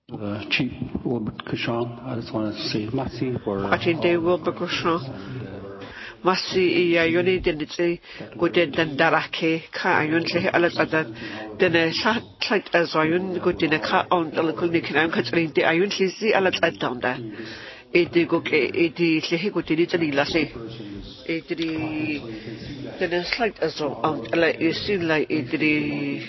Chief Wilbert Cushon, I just want to say merci for Atinde Wilbert Cushon. Merci yoni denitse guten dan darake ka ayun le ala tadan dene sa tait azayun guten ka on alkul nikan ka trinte ayun lisi ala tatanda ete go ke ete le guten tani lase ete dene slight azo on ala isin la ete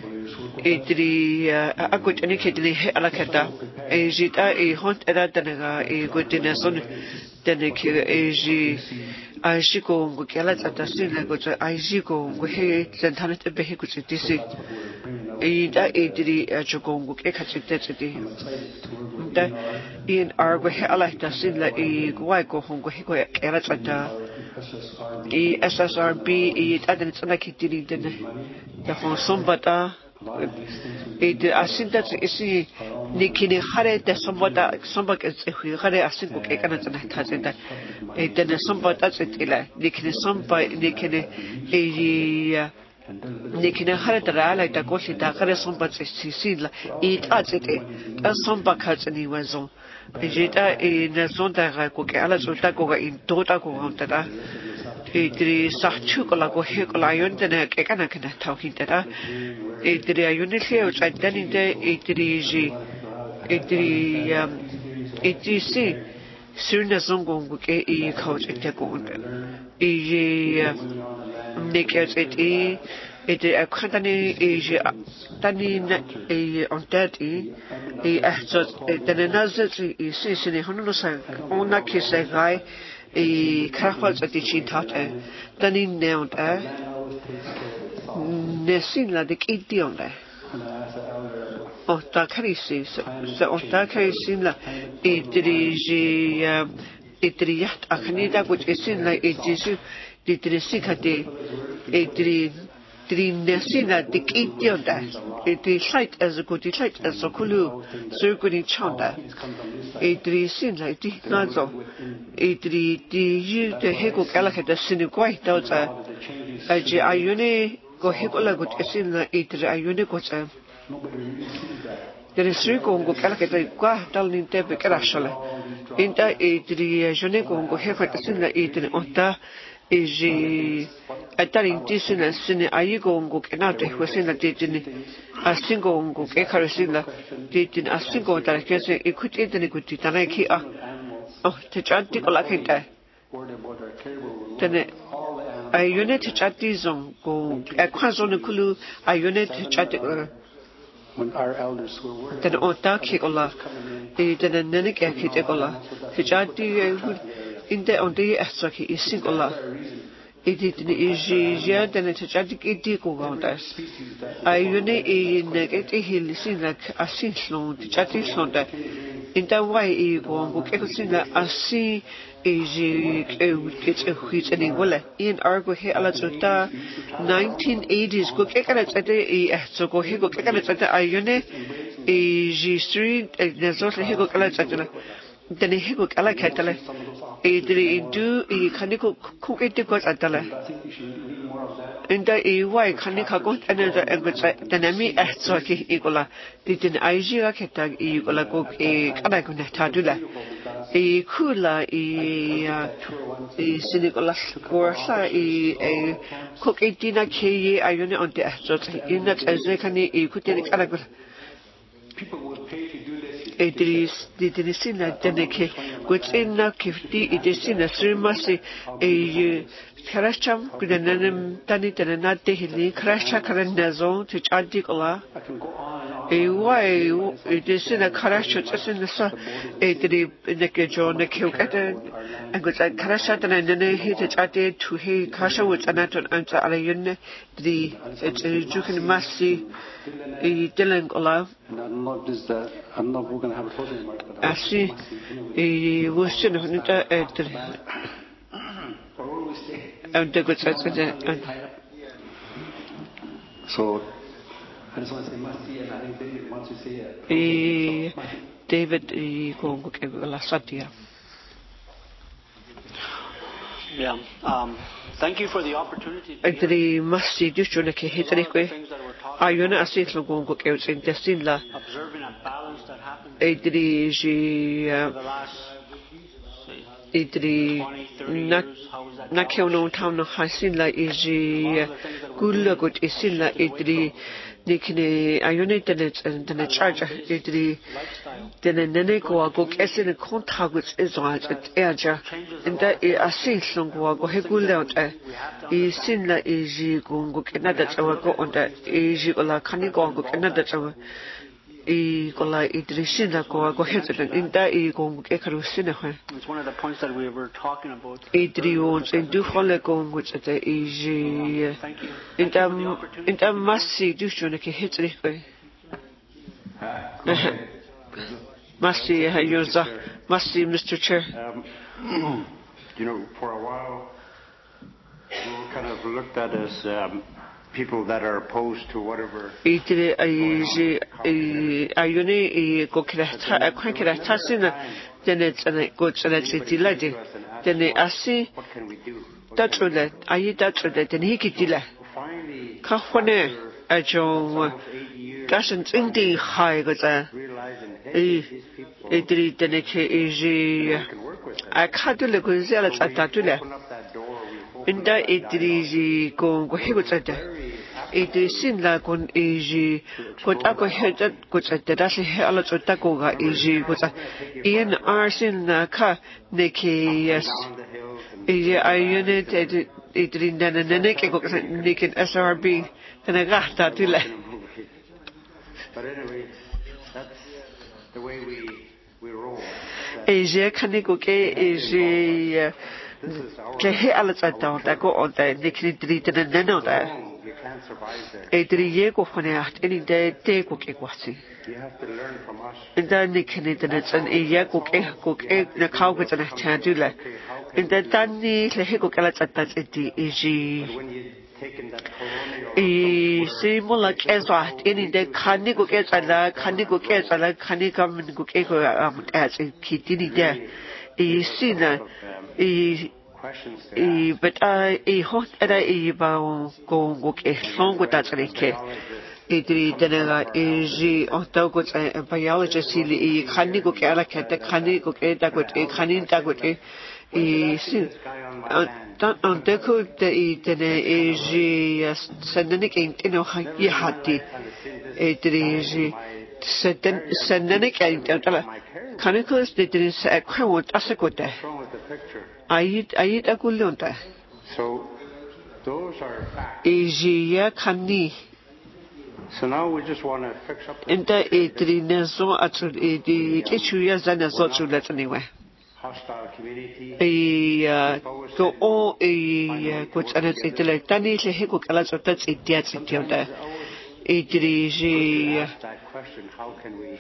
akut ani kedli ala kata e jita e hont era dana e guten son dene ke e Aishiko ngo kela tsata sile go tsa aishiko ngo he tsantana te behe go tsitisi ida ediri achoko ngo ke khatsite tsiti da in argo he ala ta sile e gwai go ngo he go kela tsata e SSRB e tadan tsana kitiri dene da hon sombata e asinta isi nikini khare da sombata sombak e khare asinku ke kana tsana thazenda e dene sombata tsitila nikini somba nikini nikini khare da ala da koshi da khare sombat sisila e tatsite da somba khatsini wazon Ejita in zonda ko ke ala zulta ko in tota ko honta Idri sachu ko la ko he ko la yon tene ke kana kana tauhintera idri ayuni leo tsadani de idri si surna zongo ke I coach ete ko nekers eti akhantani tani on daddy so tene nazati si sini hono sa ona kise gai Carpals at the Chintate, Tani nailed Nesina the Idionde. Ota Carisi, so Ota Carisina, Idriat Acanida, which is in like Idisu, Didrisicate, Nesina the Idionda. It is light as a good light as a Kulu, circling chanda. Idrisin like Dinazo. Idri the hego galaka the siniguai daughter ayuni go hegola good esin idri ayuni gocha there is rico go galaka the qua dalin tebe karashala inta idri jone go hefa esin idri onta iji atarin tisina sini ayigo go kenate hosina titini asingo go kekarasina titin asingo tarakese ikuti idni kuti tanaki Oh, to chatty colacita. Then a unit chattism go a quasonaculu, a unit chat when our elders were working. Then Otaki Ola, then a Nenik Akitola, Hijati in the on the Asaki is singular. It did easier than a tragic idico around us. I uni in the hill sing like a sinslon, the chatty slonda. In that way, go Ekosina, I see a which any willa. In Argo here, Alazota 1980s, go Kekanet at the so go here, go Kekanet at the Ione, a street, a Nazota Higo Alazatana. Then he go Alacatala. Do a canical cook it because at the in the way canica got another dynamic Soki Egola did an Asia Ketag Egola cook a Canagunatadula a cooler a cynical Gorsa a cook a dinner key iron on the Astot in that as they can a could take Canagun. People would pay to do this. It is the Sina Deneke, which in the Kifti, it is in a Srimasi, a Karasham, Gudanam, Tanit and Nate Hilly, Karashak and Nazon, to Chantikola. A way it is in a Karashat as in the sun, a Nekejo, Nekil, and good like Karashat and then he hit it to he Kasha with Anaton and Alayun, the Jukan Masi, a Dylan I'm not going to have a closing remark. Asi, was in So, I just want to say merci, and I think David wants to say it. David, yeah. Thank you for the opportunity. Actually, must see this one. Okay, things that were talked ayona asin go go ke interesting la observing a balance that happens idri ji idri na ke no town no hasin la iji gulla gut isin la idri nikne ayona tene charge idri tene nene go kesin kontagut izwa eja inda asin go he gulla isin la iji go kenada tsawa go onda iji la khani go kenada tsawa kola idrisin la go hetan inda go ke kharusine ho it's one of the points that we were talking about idrions in du holle go which at iji inda massi du shone ke hetri ko massi yoza massi Mr. Chair you know for a while we were kind of looked at as people that are opposed to whatever idri ayuni go kreta kreta sina dene tsane go tsane tsilade dene asi tatule ayi tatule dene hikitila ka khone ajo gashin tsindi khai go tsa idri dene ke akadule go zela tatule inda idri go higo tsada idri sin la kon ko ta ko heta ko tsada da se ala tsota ko ga ko tsa in arsin na ka ne ke yes ayune idri nene ke ko ne ke SRB tana gata tule but anyway that's the way we roll kaniko ke ke he ala tsata ta ko on ta nikri tana nene ta Idri go khone acht in de te ko ke kwasi you have to learn from us inda nikne tana tsan ko ke na khau ko tana cha dula inda tani le he ko kala tsata tsiti when you taken that colonial simula keswa in de khani ko ke tsala khani kam ko ke ko as kitini de sina but hot era ba go ke songo tatsrike idri denela onto go biologist li khani go ke ala kete khani go ke ta go khani ta go sin on de ko de dene sendene ke intino hati idri sendene ke intala khani ko de dene sa kwa tasekote ayit akulunta so those are facts khani so now we just want to fix up inta idrinezo atul kechuya zanazo chulat anyway hostile community go ko tsana tsitele tani le he ko kala tsota tsitia tsitiota that question how can we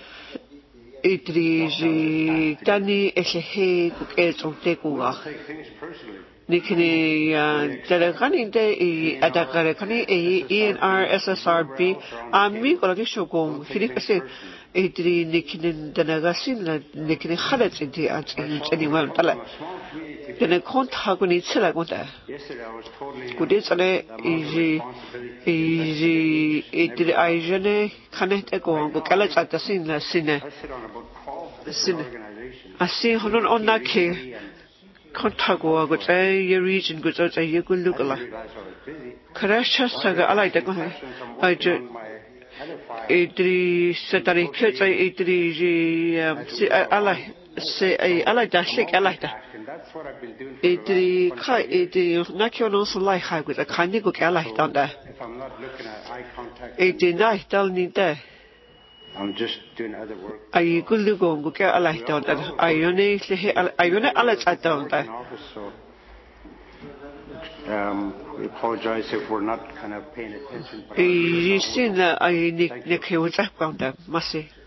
tani he ko ke tsote ko ga nikni telegrani de adakare kani ENR SSRB ami ko lagi shogo filipese idri nikni danagasin la nikni khalat inti ani wal tala dene kont haguni tsela gonta kudi tsale idri ayjene khanet ko kala tsata sin la sine asi honon onake kontago go tsaye region go tsaye go lugala krasha saga alaita go aje idri setari khetsa idri si ala se ala dashik alaita idri kai idri nakyono sulai ha go khani go alaita da idri nai dal ni da I'm just doing other work. Ay gulugo go ke alaita da ayone ala tsata da we apologize if we're not kind of paying attention. Sina ay nik he wata kwanda masi